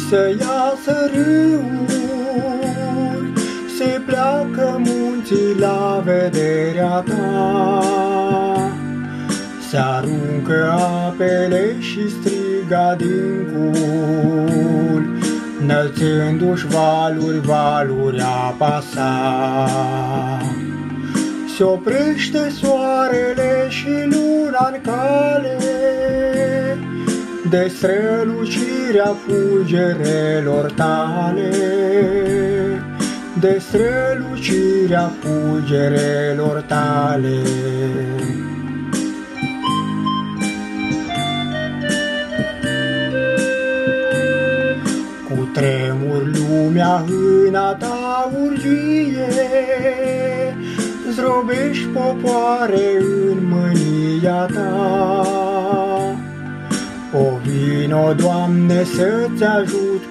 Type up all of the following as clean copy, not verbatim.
să iasă râuri, se pleacă munții la vederea ta. Se aruncă apele și striga din cul, înălțându-și valuri, valuri apa sa. Se oprește soarele și luna-n cale, de strălucirea fulgerelor tale, de strălucirea fulgerelor tale. Cu tremur lumea în a ta urgie, zdrobești popoare în mânia ta. O vino, Doamne, să-ți ajut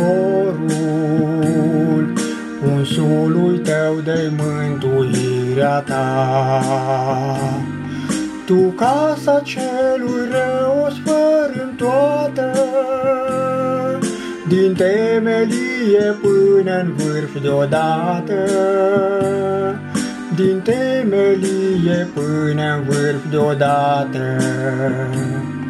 poporul, unsului tău de mântuirea ta. Tu casa celui rău o sfărâm toată, din temelie până-n vârf deodată, din temelie până-n vârf deodată.